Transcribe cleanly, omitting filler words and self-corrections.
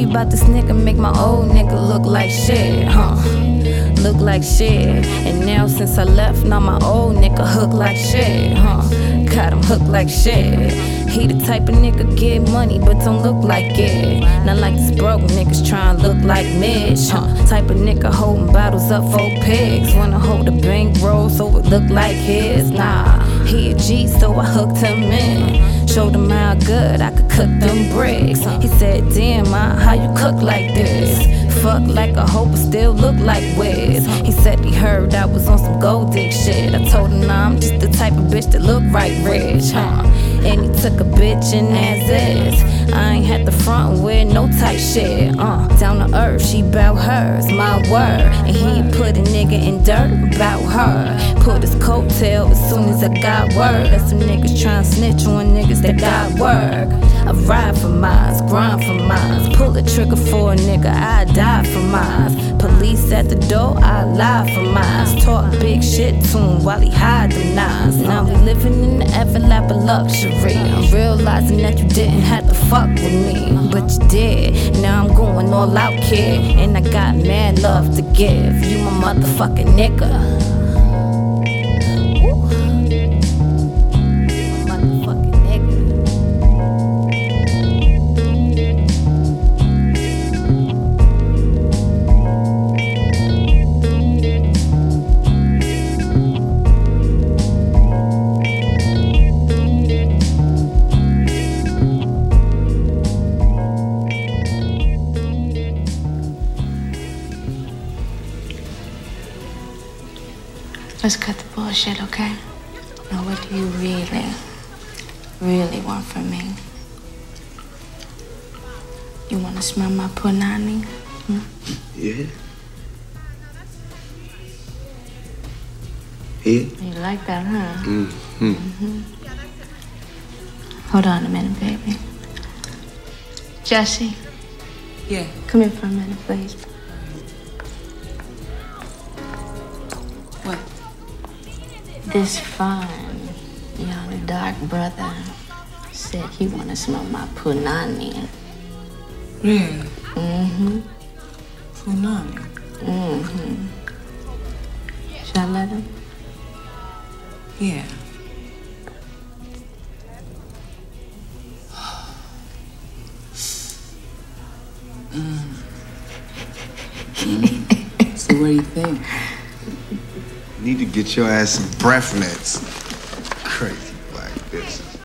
about this nigga make my old nigga look like shit, huh? Look like shit. And now since I left, now my old nigga hook like shit, huh? Got him hooked like shit. He the type of nigga get money but don't look like it. Not like this broke niggas tryna look like Mitch, huh? Type of nigga holding bottles up for pigs. Wanna hold a bankroll so it look like his. Nah, he a G so I hooked him in. Showed him how good I could cook them bricks. He said, damn, how you cook like this? Fuck like a hoe but still look like Wiz. He said he heard I was on some gold dick shit. I told him nah, I'm just the type of bitch that look right rich, huh? And he took a bitch and as is. I ain't had the front with no tight shit, down to earth, she bout hers, my word. And he put a nigga in dirt about her. Put his coattail as soon as I got word that some niggas tryna snitch on niggas that got work. I ride for mines, grind for mines. Pull a trigger for a nigga, I die for mines. Police at the door, I lie for mines. Talk big shit to him while he hide them nines. Now we living in the everlap of luxury. I'm realizing that you didn't have to fuck with me, but you did. Now I'm going all out, kid, and I got mad love to give. You my motherfucking nigga. Let's cut the bullshit, okay? Now, what do you really want from me? You want to smell my punani? Yeah. Yeah. You like that, huh? Hold on a minute, baby. Jesse. Yeah. Come here for a minute, please. What? This fine, young, dark brother said he want to smell my punani. Really? Mm-hmm. Punani? Mm-hmm. Shall I let him? Yeah. So what do you think? Need to get your ass some breath mints. Crazy black bitches.